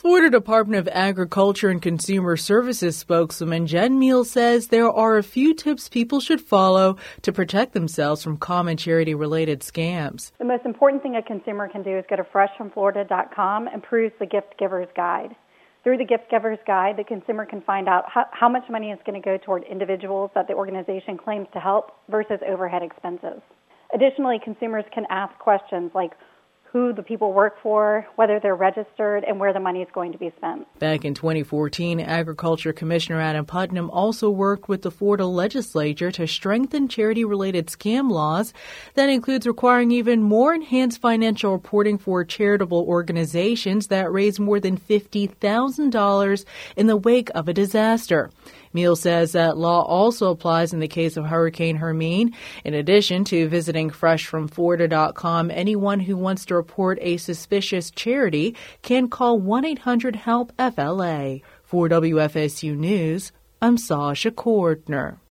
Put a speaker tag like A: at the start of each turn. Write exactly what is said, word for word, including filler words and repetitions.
A: Florida Department of Agriculture and Consumer Services spokeswoman Jen Meal says there are a few tips people should follow to protect themselves from common charity-related scams.
B: The most important thing a consumer can do is go to fresh from florida dot com and peruse the Gift Giver's Guide. Through the Gift Giver's Guide, the consumer can find out how, how much money is going to go toward individuals that the organization claims to help versus overhead expenses. Additionally, consumers can ask questions like who the people work for, whether they're registered, and where the money is going to be spent.
A: Back in twenty fourteen, Agriculture Commissioner Adam Putnam also worked with the Florida legislature to strengthen charity-related scam laws. That includes requiring even more enhanced financial reporting for charitable organizations that raise more than fifty thousand dollars in the wake of a disaster. Meal says that law also applies in the case of Hurricane Hermine. In addition to visiting fresh from florida dot com, anyone who wants to report a suspicious charity can call one eight hundred help F L A. For W F S U News, I'm Sasha Cordner.